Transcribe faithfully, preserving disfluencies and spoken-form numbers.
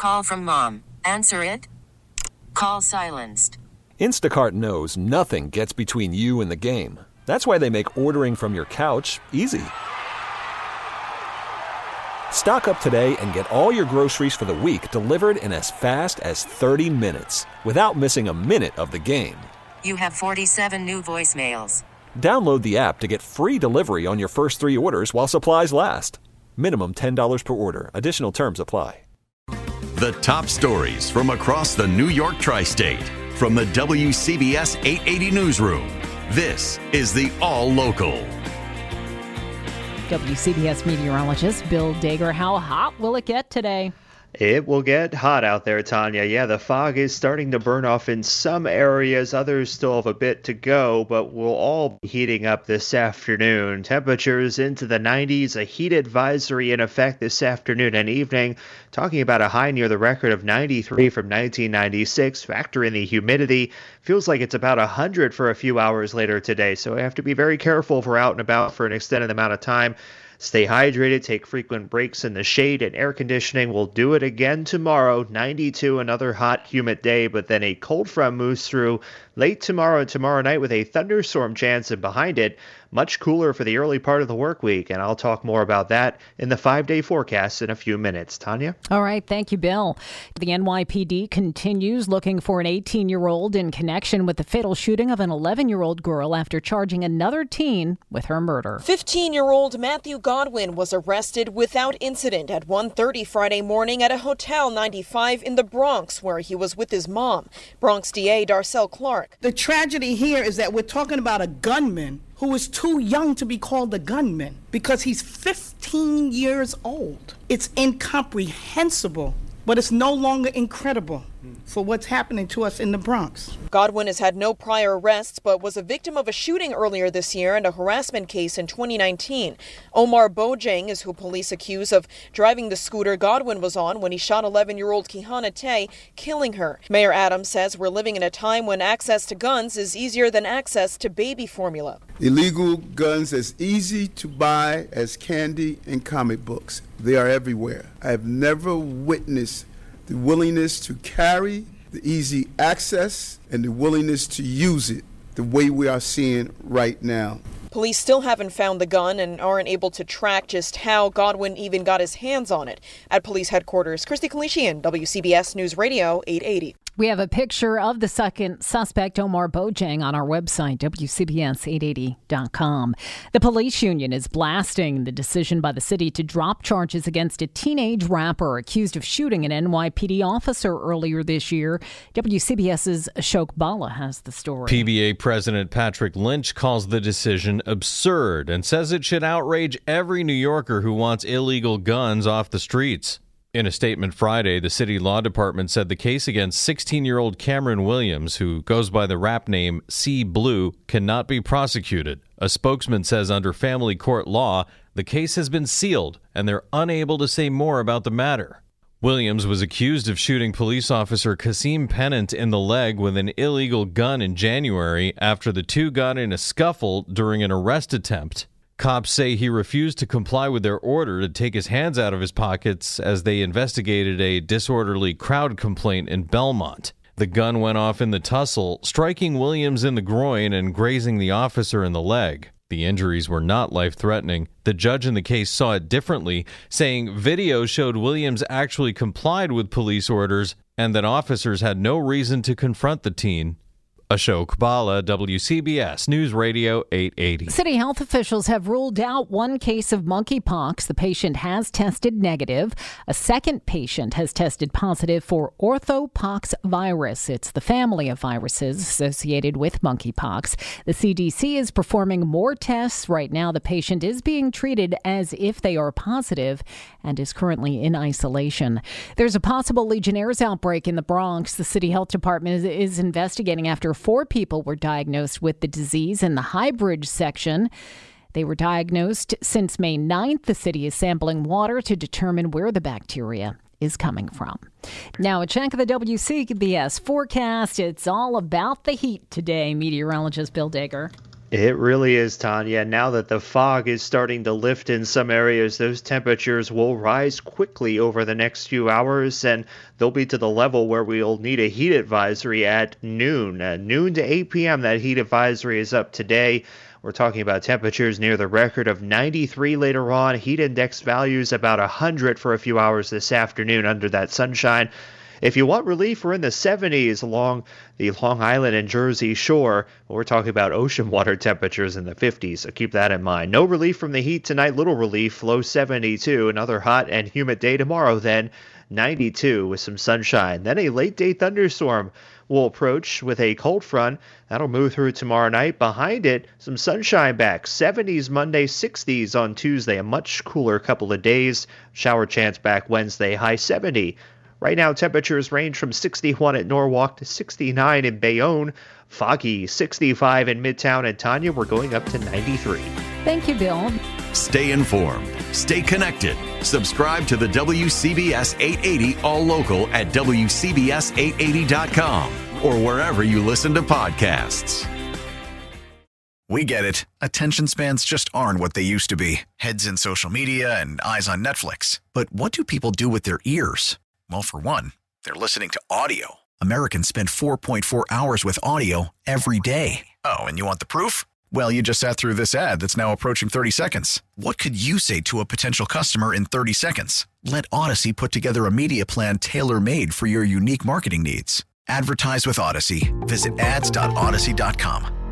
Call from mom. Answer it. Call silenced. Instacart knows nothing gets between you and the game. That's why they make ordering from your couch easy. Stock up today and get all your groceries for the week delivered in as fast as thirty minutes without missing a minute of the game. You have forty-seven new voicemails. Download the app to get free delivery on your first three orders while supplies last. Minimum ten dollars per order. Additional terms apply. The top stories from across the New York tri-state from the W C B S eight eighty newsroom. This is the All Local. W C B S meteorologist Bill Dager. How hot will it get today? It will get hot out there, Tanya. Yeah, the fog is starting to burn off in some areas. Others still have a bit to go, but we'll all be heating up this afternoon. Temperatures into the nineties, a heat advisory in effect this afternoon and evening. Talking about a high near the record of ninety-three from nineteen ninety-six. Factor in the humidity. Feels like it's about one hundred for a few hours later today, so we have to be very careful if we're out and about for an extended amount of time. Stay hydrated, take frequent breaks in the shade, and air conditioning. We'll do it again tomorrow. ninety-two, another hot, humid day, but then a cold front moves through late tomorrow and tomorrow night with a thunderstorm chance, and behind it, much cooler for the early part of the work week. And I'll talk more about that in the five-day forecast in a few minutes. Tanya? All right. Thank you, Bill. The N Y P D continues looking for an eighteen-year-old in connection with the fatal shooting of an eleven-year-old girl after charging another teen with her murder. fifteen-year-old Matthew Godwin was arrested without incident at one thirty Friday morning at a Hotel ninety-five in the Bronx, where he was with his mom. Bronx D A Darcel Clark. The tragedy here is that we're talking about a gunman who is too young to be called a gunman because he's fifteen years old. It's incomprehensible, but it's no longer incredible for what's happening to us in the Bronx. Godwin has had no prior arrests, but was a victim of a shooting earlier this year and a harassment case in twenty nineteen. Omar Bojang is who police accuse of driving the scooter Godwin was on when he shot eleven-year-old Kihana Tay, killing her. Mayor Adams says we're living in a time when access to guns is easier than access to baby formula. Illegal guns as easy to buy as candy and comic books. They are everywhere. I have never witnessed the willingness to carry, the easy access, and the willingness to use it the way we are seeing right now. Police still haven't found the gun and aren't able to track just how Godwin even got his hands on it. At police headquarters, Christy Kalishian, W C B S News Radio eight eighty. We have a picture of the second suspect, Omar Bojang, on our website, W C B S eight eighty dot com. The police union is blasting the decision by the city to drop charges against a teenage rapper accused of shooting an N Y P D officer earlier this year. WCBS's Ashok Bala has the story. P B A President Patrick Lynch calls the decision absurd and says it should outrage every New Yorker who wants illegal guns off the streets. In a statement Friday, the city law department said the case against sixteen-year-old Cameron Williams, who goes by the rap name C Blue, cannot be prosecuted. A spokesman says under family court law, the case has been sealed and they're unable to say more about the matter. Williams was accused of shooting police officer Kasim Pennant in the leg with an illegal gun in January after the two got in a scuffle during an arrest attempt. Cops say he refused to comply with their order to take his hands out of his pockets as they investigated a disorderly crowd complaint in Belmont. The gun went off in the tussle, striking Williams in the groin and grazing the officer in the leg. The injuries were not life-threatening. The judge in the case saw it differently, saying video showed Williams actually complied with police orders and that officers had no reason to confront the teen. Ashok Bala, W C B S News Radio eight eighty. City health officials have ruled out one case of monkeypox. The patient has tested negative. A second patient has tested positive for orthopox virus. It's the family of viruses associated with monkeypox. The C D C is performing more tests. Right now, the patient is being treated as if they are positive and is currently in isolation. There's a possible Legionnaire's outbreak in the Bronx. The city health department is, is investigating after four people were diagnosed with the disease in the Highbridge section. They were diagnosed since May ninth. The city is sampling water to determine where the bacteria is coming from. Now, a check of the W C B S forecast. It's all about the heat today, meteorologist Bill Dager. It really is, Tanya. Now that the fog is starting to lift in some areas, those temperatures will rise quickly over the next few hours, and they'll be to the level where we'll need a heat advisory at noon. Uh, noon to eight p.m., that heat advisory is up today. We're talking about temperatures near the record of ninety-three later on. Heat index values about one hundred for a few hours this afternoon under that sunshine. If you want relief, we're in the seventies along the Long Island and Jersey shore. We're talking about ocean water temperatures in the fifties, so keep that in mind. No relief from the heat tonight, little relief, low seventy-two. Another hot and humid day tomorrow then, ninety-two with some sunshine. Then a late-day thunderstorm will approach with a cold front. That'll move through tomorrow night. Behind it, some sunshine back. seventies Monday, sixties on Tuesday. A much cooler couple of days. Shower chance back Wednesday, high seventy. Right now, temperatures range from sixty-one at Norwalk to sixty-nine in Bayonne. Foggy, sixty-five in Midtown. And Tanya, we're going up to ninety-three. Thank you, Bill. Stay informed. Stay connected. Subscribe to the W C B S eight eighty All Local at W C B S eight eighty dot com or wherever you listen to podcasts. We get it. Attention spans just aren't what they used to be. Heads in social media and eyes on Netflix. But what do people do with their ears? Well, for one, they're listening to audio. Americans spend four point four hours with audio every day. Oh, and you want the proof? Well, you just sat through this ad that's now approaching thirty seconds. What could you say to a potential customer in thirty seconds? Let Odyssey put together a media plan tailor-made for your unique marketing needs. Advertise with Odyssey. Visit ads dot odyssey dot com.